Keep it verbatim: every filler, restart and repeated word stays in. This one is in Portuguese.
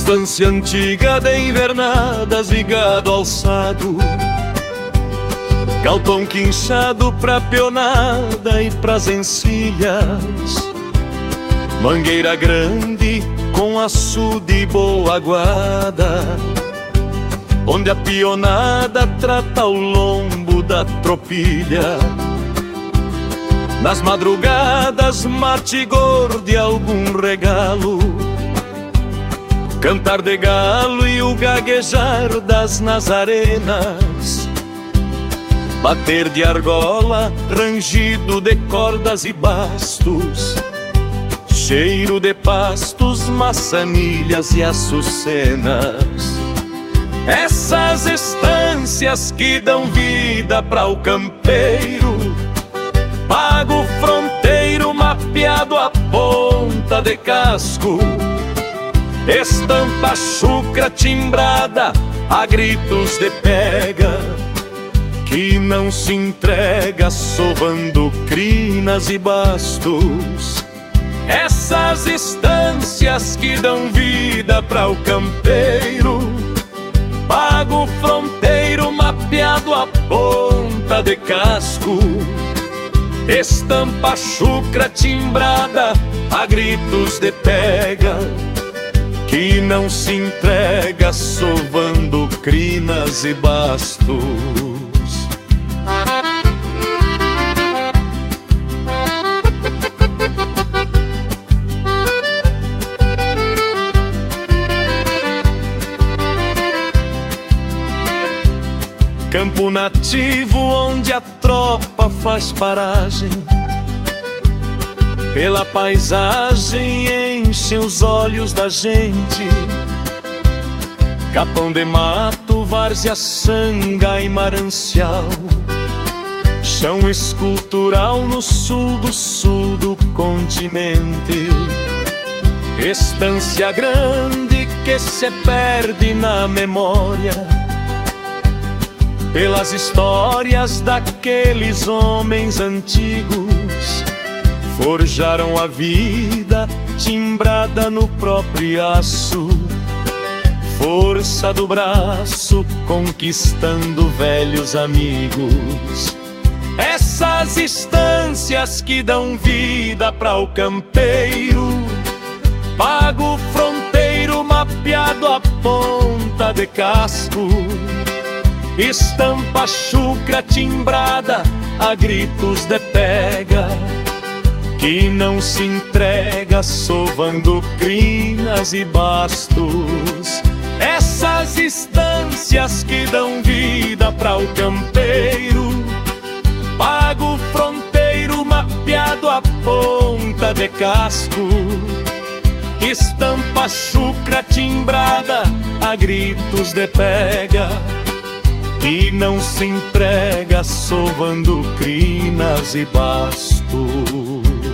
Estância antiga de invernadas e gado alçado, galpão quinchado pra peonada e pras encilhas, mangueira grande com açude e boa aguada, onde a pionada trata o lombo da tropilha. Nas madrugadas mate gordo e algum regalo, cantar de galo e o gaguejar das nazarenas, bater de argola, rangido de cordas e bastos, cheiro de pastos, maçanilhas e açucenas. Essas estâncias que dão vida para o campeiro, pago fronteiro mapeado a ponta de casco, estampa chucra timbrada a gritos de pega, que não se entrega sovando crinas e bastos. Essas estâncias que dão vida para o campeiro, pago fronteiro mapeado a ponta de casco, estampa chucra timbrada a gritos de pega, que não se entrega sovando crinas e bastos. Campo nativo onde a tropa faz paragem, pela paisagem enche os olhos da gente. Capão de mato, várzea, sanga e manancial, chão escultural no sul do sul do continente. Estância grande que se perde na memória, pelas histórias daqueles homens antigos, forjaram a vida timbrada no próprio aço, força do braço conquistando velhos amigos. Essas estâncias que dão vida para o campeiro, pago fronteiro mapeado a ponta de casco, estampa chucra timbrada a gritos de pega, que não se entrega sovando crinas e bastos. Essas estâncias que dão vida para o campeiro, pago fronteiro mapeado a ponta de casco, estampa chucra timbrada a gritos de pega, e não se entrega sovando crinas e bastos.